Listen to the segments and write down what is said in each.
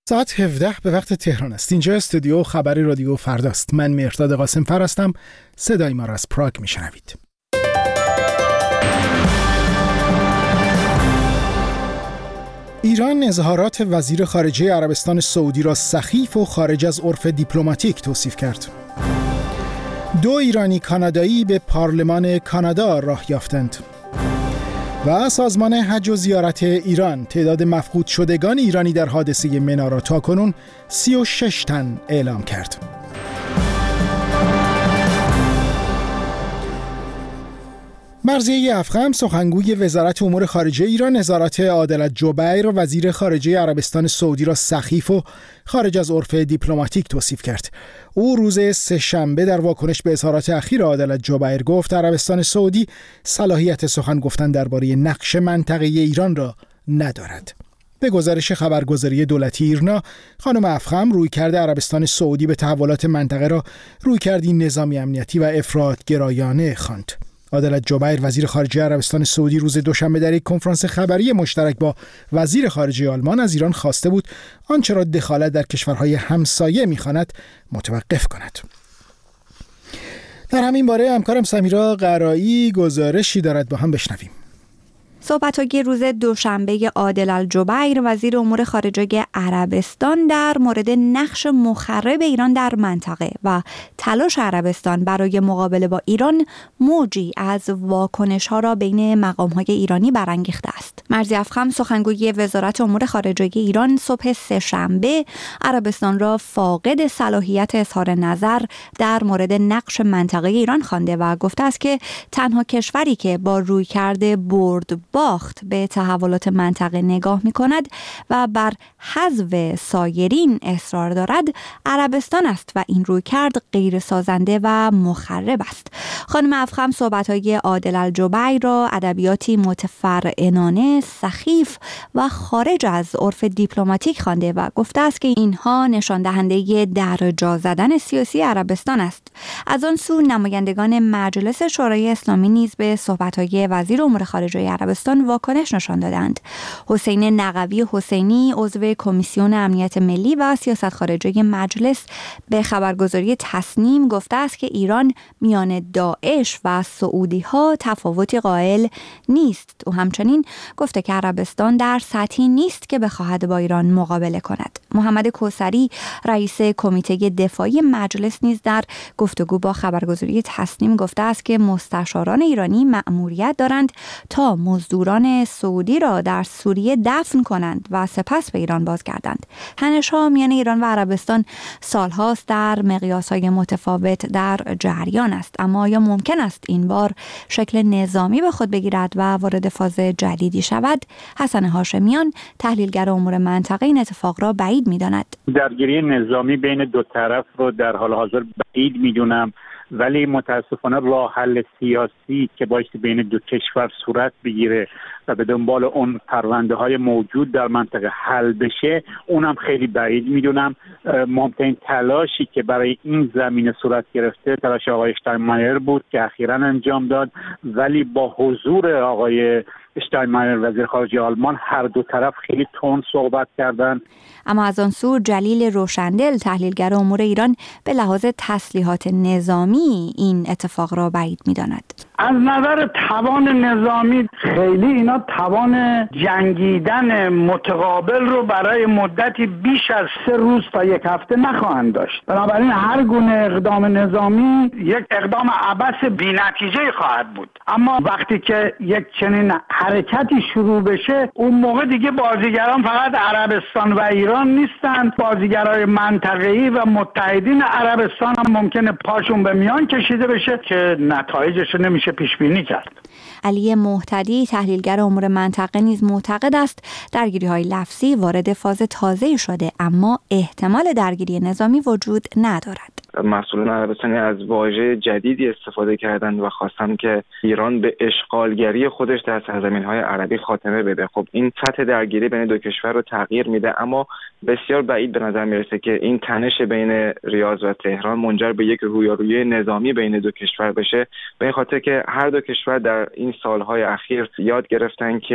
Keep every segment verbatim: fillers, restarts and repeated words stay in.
ساعت هفده به وقت تهران است. اینجا استودیو خبری رادیو فرداست. من مهرداد قاسم فر هستم. صدای ما را از پراگ میشنوید. ایران اظهارات وزیر خارجه عربستان سعودی را سخیف و خارج از عرف دیپلماتیک توصیف کرد. دو ایرانی کانادایی به پارلمان کانادا راه یافتند. و سازمان حج و زیارت ایران تعداد مفقود شدگان ایرانی در حادثه منار را تاکنون سی و شش تن اعلام کرد. مرضیه افخم سخنگوی وزارت امور خارجه ایران نظارت عادلت جبیر وزیر خارجه عربستان سعودی را سخیف و خارج از عرف دیپلماتیک توصیف کرد. او روز سه‌شنبه در واکنش به اظهارات اخیر عادلت جبیر گفت عربستان سعودی صلاحیت سخن گفتن درباره نقش منطقه ایران را ندارد. به گزارش خبرگزاری دولتی ایرنا، خانم افخم رویکرد عربستان سعودی به تحولات منطقه را رویکردی نظامی امنیتی و افراط‌گرایانه خواند. عادلت جبیر وزیر خارجه عربستان سعودی روز دوشنبه در یک کنفرانس خبری مشترک با وزیر خارجه آلمان از ایران خواسته بود آنچه را دخالت در کشورهای همسایه می‌خواند متوقف کند. در همین باره همکارم سمیرا قرایی گزارشی دارد، با هم بشنویم. صحبت‌های روز دوشنبه عادل جبیر وزیر امور خارجه عربستان در مورد نقش مخرب ایران در منطقه و تلاش عربستان برای مقابله با ایران موجی از واکنش‌ها را بین مقام‌های ایرانی برانگیخته است. مرضیه افخم سخنگوی وزارت امور خارجه ایران صبح سه‌شنبه عربستان را فاقد صلاحیت اظهار نظر در مورد نقش منطقه ایران خوانده و گفته است که تنها کشوری که با رویکرد برد باخت به تحولات منطقه نگاه می کند و بر حذف سایرین اصرار دارد عربستان است و این رویکرد غیر سازنده و مخرب است. خانم افخم صحبت‌های عادل جبیر را ادبیاتی متفرعنانه، سخیف و خارج از عرف دیپلماتیک خوانده و گفته است که اینها نشان دهنده در جا زدن سیاسی عربستان است. از آن سو نمایندگان مجلس شورای اسلامی نیز به صحبت‌های وزیر امور خارجه عربستان واکنش نشان دادند. حسین نقوی حسینی عضو کمیسیون امنیت ملی و سیاست خارجه مجلس به خبرگزاری تصنیم گفته است که ایران میان داعش و سعودی ها تفاوتی قائل نیست. او همچنین گفته که عربستان در سطحی نیست که بخواهد با ایران مقابله کند. محمد کوثری رئیس کمیته دفاعی مجلس نیز در گفتگو با خبرگزاری تصنیم گفته است که مستشاران ایرانی مأموریت دارند تا مزدوران سعودی را در سوریه دفن کنند و سپس به ایران بازگردند. تنش‌ها میان ایران و عربستان سالهاست در مقیاس‌های متفاوت در جریان است، اما آیا ممکن است این بار شکل نظامی به خود بگیرد و وارد فاز جدیدی شود؟ حسن هاشمیان تحلیلگر امور منطقه این اتفاق را بعید می‌داند. درگیری نظامی بین دو طرف رو در حال حاضر بعید می‌دونم، ولی متاسفانه راه حل سیاسی که بایستی بین دو کشور صورت بگیره و به دنبال اون پرونده های موجود در منطقه حل بشه اونم خیلی بعید میدونم. مهمترین تلاشی که برای این زمینه صورت گرفته تلاش آقای اشتاینمایر بود که اخیراً انجام داد، ولی با حضور آقای اشتاینمایر وزیر خارجه آلمان هر دو طرف خیلی تند صحبت کردند. اما از آن سو جلیل روشندل تحلیلگر امور ایران به لحاظ تسلیحات نظامی این اتفاق را بعید می‌داند. از نظر توان نظامی خیلی اینا توان جنگیدن متقابل رو برای مدتی بیش از سه روز تا یک هفته نخواهند داشت. بنابراین هر گونه اقدام نظامی یک اقدام عبث بی‌نتیجه خواهد بود. اما وقتی که یک چنین حرکتی شروع بشه اون موقع دیگه بازیگران فقط عربستان و ایران نیستند، بازیگرای منطقه‌ای و متحدین عربستان هم ممکنه پاشون به میان کشیده بشه که نتایجش نمیشه پیش بینی کرد. علی مهتدی تحلیلگر امور منطقه نیز معتقد است درگیری‌های لفظی وارد فاز تازه‌ای شده، اما احتمال درگیری نظامی وجود ندارد. مسئولان عربستانی از واژه جدیدی استفاده کردند و خواستند که ایران به اشغالگری خودش در سرزمین‌های عربی خاتمه بده. خب این سطح درگیری بین دو کشور رو تغییر میده، اما بسیار بعید به نظر میرسه که این تنش بین ریاض و تهران منجر به یک رویارویی نظامی بین دو کشور بشه، به این خاطر که هر دو کشور در این سالهای اخیر یاد گرفتن که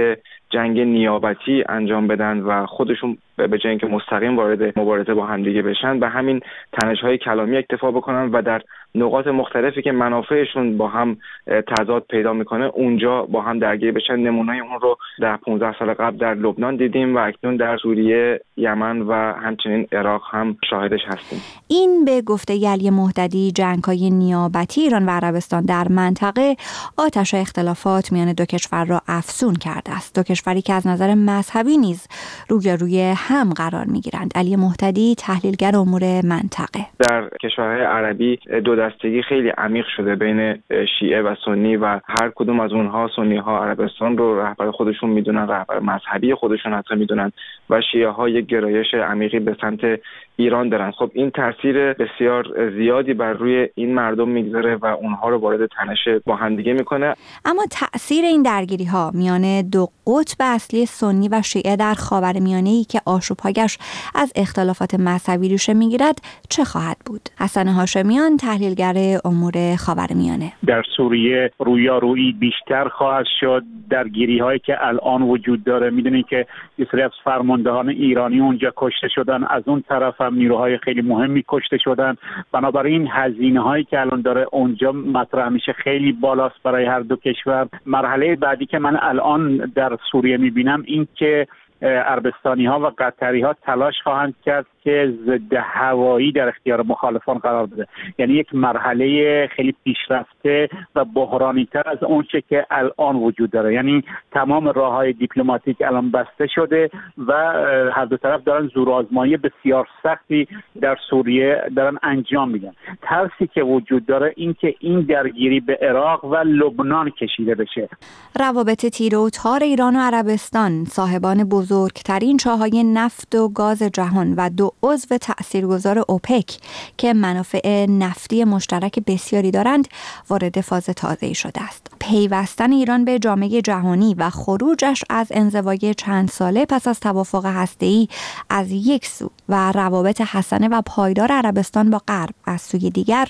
جنگ نیابتی انجام بدن و خودشون به جای اینکه مستقیم وارد مبارزه با همدیگه بشن به همین تنش‌های کلامی اکتفا بکنن و در نقاط مختلفی که منافعشون با هم تضاد پیدا میکنه اونجا با هم درگیر بشن. نمونه‌ی اون رو در پانزده سال قبل در لبنان دیدیم و اکنون در سوریه، یمن و همچنین عراق هم شاهدش هستیم. این به گفته علی مهددی جنگ‌های نیابتی ایران و عربستان در منطقه آتش اختلافات میان دو کشور را افزون کرده است. دو کشوری که از نظر مذهبی نیز روی روی هم قرار میگیرند. علی مهددی تحلیلگر امور منطقه: در کشورهای عربی دو دستگی خیلی عمیق شده بین شیعه و سنی و هر کدوم از اونها، سنی ها عربستان رو رهبر خودشون میدونن، رهبر مذهبی خودشون حتی میدونن و شیعه ها یک گرایش عمیقی به سمت ایران دارن. خب این تاثیر بسیار زیادی بر روی این مردم میگذاره و اونها رو وارد تنش با هم دیگه میکنه. اما تأثیر این درگیری ها میان دو قطب اصلی سنی و شیعه در خاورمیانه‌ای که آشوب‌هایش از اختلافات مذهبی ریشه میگیرد چه خواهد بود؟ حسن هاشمیان تحلیلگر امور خاورمیانه: در سوریه رویارویی بیشتر خواهد شد. درگیری هایی که الان وجود داره، میدونید که یه سری از فرماندهان ایرانی اونجا کشته شدن، از اون طرف هم نیروهای خیلی مهمی کشته شدن. بنابراین هزینه هایی که الان داره اونجا مطرح میشه خیلی بالاست برای هر دو کشور. مرحله بعدی که من الان در سوریه میبینم این که عربستانی ها و قطری ها تلاش خواهند کرد که ضد هوایی در اختیار مخالفان قرار بده. یعنی یک مرحله خیلی پیشرفته و بحرانی تر از اون چه که الان وجود داره. یعنی تمام راه های دیپلماتیک الان بسته شده و هر دو طرف دارن زورآزمایی بسیار سختی در سوریه دارن انجام میدن. ترسی که وجود داره این که این درگیری به عراق و لبنان کشیده بشه. روابط تیره و تار ایران و عربستان، صاحبان بزرگترین چاهای نفت و گاز جهان و دو عضو تأثیرگذار اوپک که منافع نفتی مشترک بسیاری دارند، وارد فاز تازه‌ای شده است. پیوستن ایران به جامعه جهانی و خروجش از انزوای چند ساله پس از توافق هسته‌ای از یک سو و روابط حسنه و پایدار عربستان با غرب از سوی دیگر،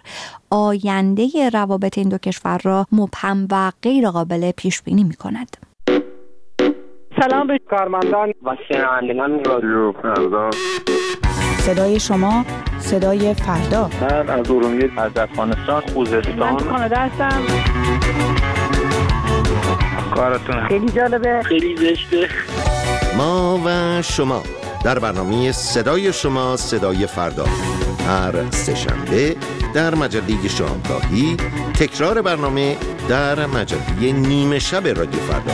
آینده روابط این دو کشور را مبهم و غیر قابل پیش بینی می‌کند. سلام به کارمندان و شنوندگان رادیو فردا. صدای شما، صدای فردا. من از ارومیه، از افغانستان، خوزستان. من کانادا هستم. کارتون خیلی جالبه، خیلی زشته. ما و شما در برنامه صدای شما، صدای فردا، هر سه‌شنبه در مجله شامگاهی، تکرار برنامه در مجله نیمه شب رادیو فردا.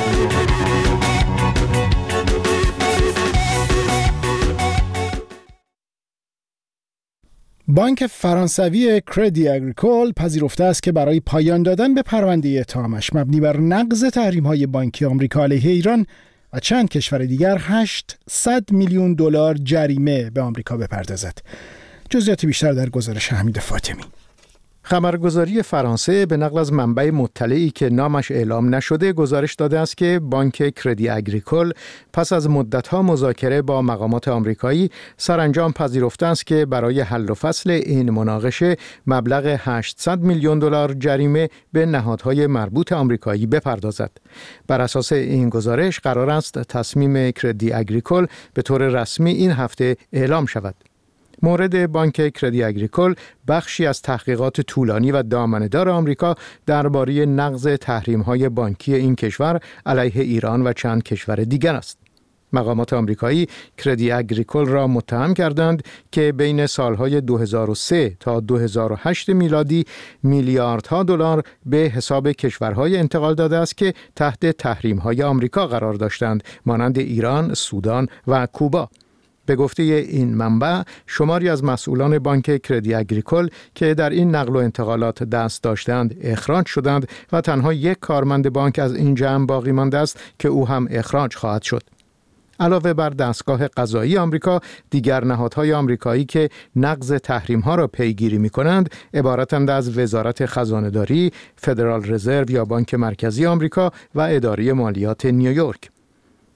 بانک فرانسوی کردی اگریکول پذیرفته است که برای پایان دادن به پرونده اتهامش مبنی بر نقض تحریم‌های بانکی آمریکا علیه ایران و چند کشور دیگر هشتصد میلیون دلار جریمه به آمریکا بپردازد. جزئیات بیشتر در گزارش حمید فاطمی. خبرگزاری فرانسه به نقل از منبع مطلعی که نامش اعلام نشده گزارش داده است که بانک کردی اگریکول پس از مدت‌ها مذاکره با مقامات آمریکایی سرانجام پذیرفته است که برای حل و فصل این مناقشه مبلغ هشتصد میلیون دلار جریمه به نهادهای مربوط آمریکایی بپردازد. بر اساس این گزارش قرار است تصمیم کردی اگریکول به طور رسمی این هفته اعلام شود. مورد بانک کردی اگریکول بخشی از تحقیقات طولانی و دامنه‌دار آمریکا درباره نقض تحریم‌های بانکی این کشور علیه ایران و چند کشور دیگر است. مقامات آمریکایی کردی اگریکول را متهم کردند که بین سالهای دو هزار و سه تا دو هزار و هشت میلادی میلیاردها دلار به حساب کشورهای انتقال داده است که تحت تحریم‌های آمریکا قرار داشتند، مانند ایران، سودان و کوبا. به گفته این منبع، شماری از مسئولان بانک کردی اگریکول که در این نقل و انتقالات دست داشتند اخراج شدند و تنها یک کارمند بانک از این جمع باقی مانده است که او هم اخراج خواهد شد. علاوه بر دستگاه قضایی آمریکا، دیگر نهادهای آمریکایی که نقض تحریم‌ها را پیگیری می‌کنند عبارتند از وزارت خزانه‌داری، فدرال رزرو یا بانک مرکزی آمریکا و اداره مالیات نیویورک.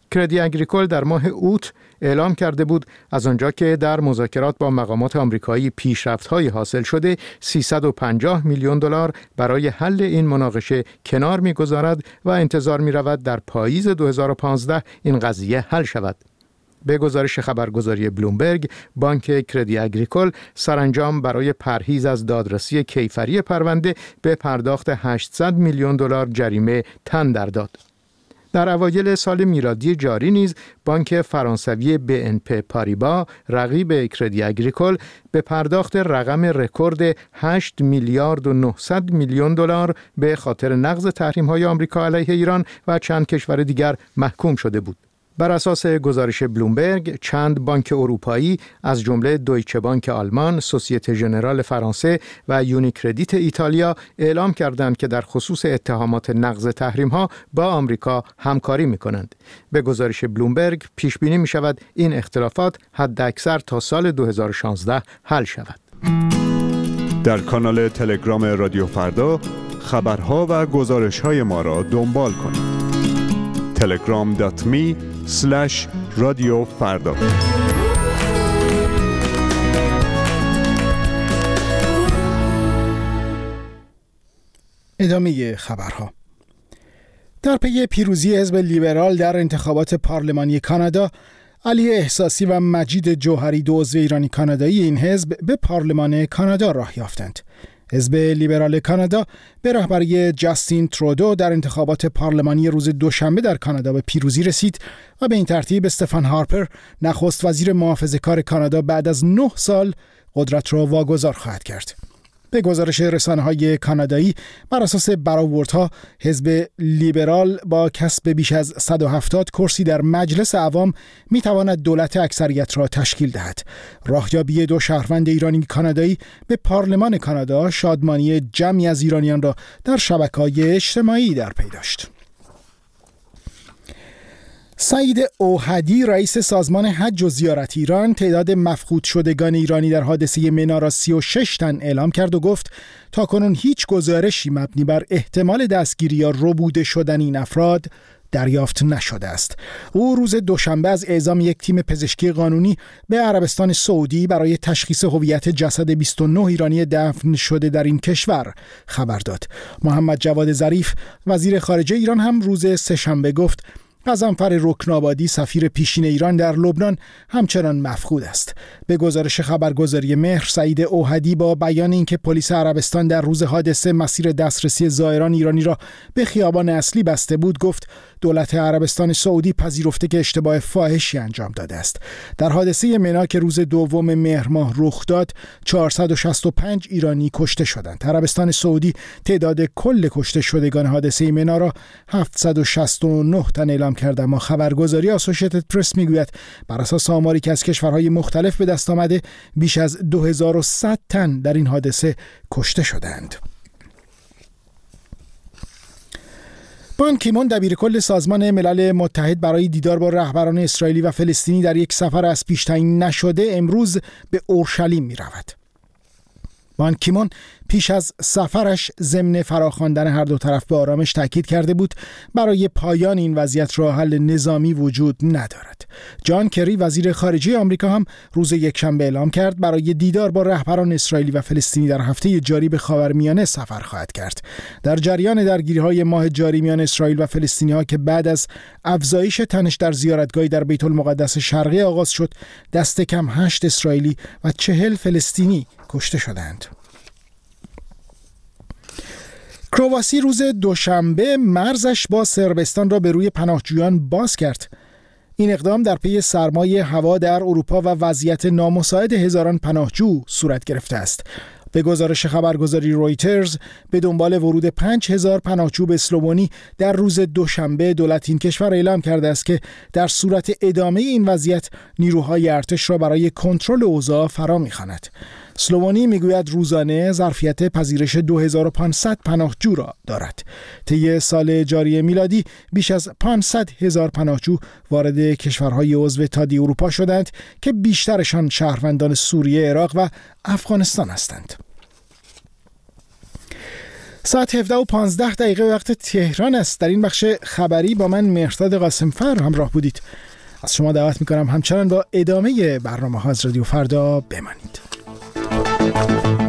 کردی اگریکول در ماه اوت اعلام کرده بود از آنجا که در مذاکرات با مقامات آمریکایی پیشرفت‌های حاصل شده سیصد و پنجاه میلیون دلار برای حل این مناقشه کنار می‌گذارد و انتظار می‌رود در پاییز دو هزار و پانزده این قضیه حل شود. به گزارش خبرگزاری بلومبرگ، بانک کردی اگریکول سرانجام برای پرهیز از دادرسی کیفری پرونده به پرداخت هشتصد میلیون دلار جریمه تن در داد. در اوایل سال میلادی جاری نیز بانک فرانسوی بی ان پی پاریبا رقیب کردی اگریکول به پرداخت رقم رکورد هشت میلیارد و نهصد میلیون دلار به خاطر نقض تحریم‌های آمریکا علیه ایران و چند کشور دیگر محکوم شده بود. بر اساس گزارش بلومبرگ، چند بانک اروپایی از جمله دویچه بانک آلمان، سوسیته ژنرال فرانسه و یونیکردیت ایتالیا اعلام کردند که در خصوص اتهامات نقض تحریم‌ها با آمریکا همکاری می‌کنند. به گزارش بلومبرگ پیش بینی می‌شود این اختلافات حداکثر تا سال دو هزار و شانزده حل شود. در کانال تلگرام رادیو فردا خبرها و گزارش‌های ما را دنبال کنید. تلگرام دات می اسلش رادیو فردا. ادامه خبرها. در پی پیروزی حزب لیبرال در انتخابات پارلمانی کانادا، علی احساسی و مجید جوهری، دو عضو ایرانی کانادایی این حزب، به پارلمان کانادا راه یافتند. حزب لیبرال کانادا به رهبری جاستین ترودو در انتخابات پارلمانی روز دوشنبه در کانادا به پیروزی رسید و به این ترتیب استفان هارپر، نخست وزیر محافظه‌کار کانادا، بعد از نه سال قدرت را واگذار خواهد کرد. به گزارش رسانه‌های کانادایی، بر اساس برآوردها حزب لیبرال با کسب بیش از صد و هفتاد کرسی در مجلس عوام می‌تواند دولت اکثریت را تشکیل دهد. راهیابی دو شهروند ایرانی کانادایی به پارلمان کانادا شادمانی جمعی از ایرانیان را در شبکه‌های اجتماعی در پی داشت. سعید اوحدی، رئیس سازمان حج و زیارت ایران، تعداد مفقود شدگان ایرانی در حادثه منا را سی و شش تن اعلام کرد و گفت تاکنون هیچ گزارشی مبنی بر احتمال دستگیری یا ربوده شدن این افراد دریافت نشده است. او روز دوشنبه از اعزام یک تیم پزشکی قانونی به عربستان سعودی برای تشخیص هویت جسد بیست و نه ایرانی دفن شده در این کشور خبر داد. محمد جواد ظریف، وزیر خارجه ایران، هم روز سه‌شنبه گفت غضنفر رکنابادی، سفیر پیشین ایران در لبنان، همچنان مفقود است. به گزارش خبرگزاری مهر، سعید اوحدی با بیان اینکه پلیس عربستان در روز حادثه مسیر دسترسی زائران ایرانی را به خیابان اصلی بسته بود، گفت دولت عربستان سعودی پذیرفته که اشتباه فاحشی انجام داده است. در حادثه منا که روز دوم مهر ماه رخ داد، چهارصد و شصت و پنج ایرانی کشته شدند. عربستان سعودی تعداد کل کشته شدگان حادثه منا را هفتصد و شصت و نه تن اعلام کرده، اما خبرگزاری آسوشیتد پرس میگوید بر اساس آماری که از کشورهای مختلف به دست آمده، بیش از دو هزار و صد تن در این حادثه کشته شدند. بان کیمون، دبیرکل سازمان ملل متحد، برای دیدار با رهبران اسرائیلی و فلسطینی در یک سفر از پیش تعیین نشده امروز به اورشلیم می رود. بان کیمون پیش از سفرش ضمن فراخواندن هر دو طرف به آرامش تاکید کرده بود برای پایان این وضعیت راه حل نظامی وجود ندارد. جان کری، وزیر خارجه آمریکا، هم روز یکشنبه اعلام کرد برای دیدار با رهبران اسرائیلی و فلسطینی در هفته جاری به خاورمیانه سفر خواهد کرد. در جریان درگیری‌های ماه جاری میان اسرائیل و فلسطینی‌ها که بعد از افزایش تنش در زیارتگاهی در بیت المقدس شرقی آغاز شد، دست کم هشت اسرائیلی و چهل فلسطینی کشته شدند. کرواسی روز دوشنبه مرزش با صربستان را به روی پناهجویان باز کرد. این اقدام در پی سرمای هوا در اروپا و وضعیت نامساعد هزاران پناهجو صورت گرفته است. به گزارش خبرگزاری رویترز، به دنبال ورود پنج هزار پناهجو به اسلوونی در روز دوشنبه، دولت این کشور اعلام کرده است که در صورت ادامه این وضعیت نیروهای ارتش را برای کنترل اوضاع فرا می‌خواند. اسلوونی میگوید روزانه ظرفیت پذیرش دو هزار و پانصد پناهجو را دارد. طی سال جاری میلادی بیش از پانصد هزار پناهجو وارد کشورهای عضو اتحادیه اروپا شدند که بیشترشان شهروندان سوریه، عراق و افغانستان هستند. ساعت هفده و پانزده دقیقه وقت تهران است. در این بخش خبری با من مهرداد قاسمفر همراه بودید. از شما دعوت میکنم همچنان با ادامه برنامه ها از رادیو فردا بمانید.